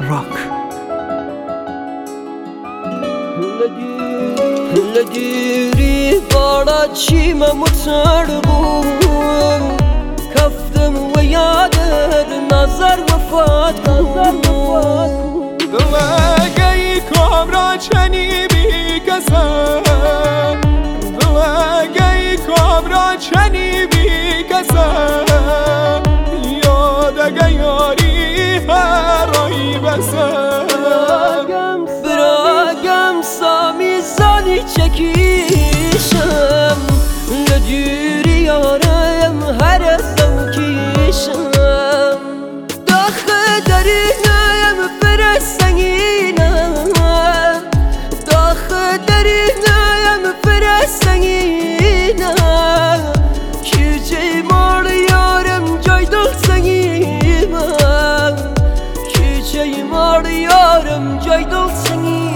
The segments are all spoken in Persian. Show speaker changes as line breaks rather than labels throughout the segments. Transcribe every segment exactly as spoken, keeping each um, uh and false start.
راک.
لدیری بارا چیمه متربو کفتم و یادت نظر وفات
دلگی کامرا چنی بی کسم دلگی کامرا چنی بی کسم یادگی یاری هر آی بسم
براگم سامی زانی چکیشم لدیری یارم هر زوکیشم داخ درینم فرسنگینم داخ درینم فرسنگینم کیچه مار یارم جای دل سنگیمم کیچه مار یارم جای دل سنگیمم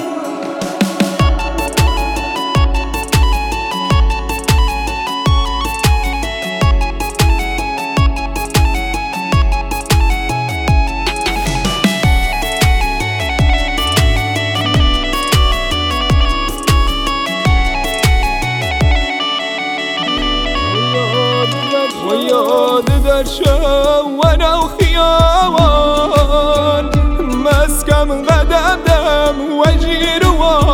وياد در شوانا وخياوان مسكم قدم دم وجير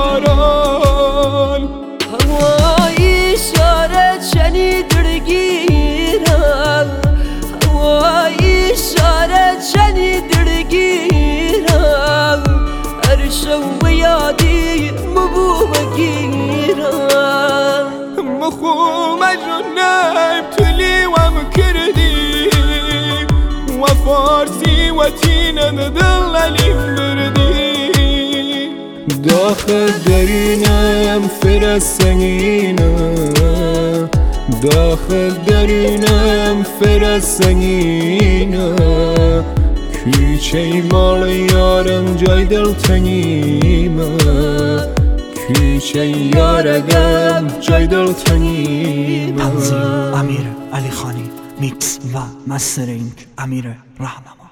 واران
هوایی شارت شنید درگیرم هوایی شارت شنید درگیرم هر شو یادی مبو بگیرم
مخوم جنب تلي ومكردي وفارسي وتينا ندللي بردي داخل درينم فرسنگينا داخل درينم فرسنگينا كيچه مال يارم جای دل تنگيما كيچه يارگم جای دل تنگيما.
تنظیم امیر علی خانی، میکس و مسترینگ امیر رهنما.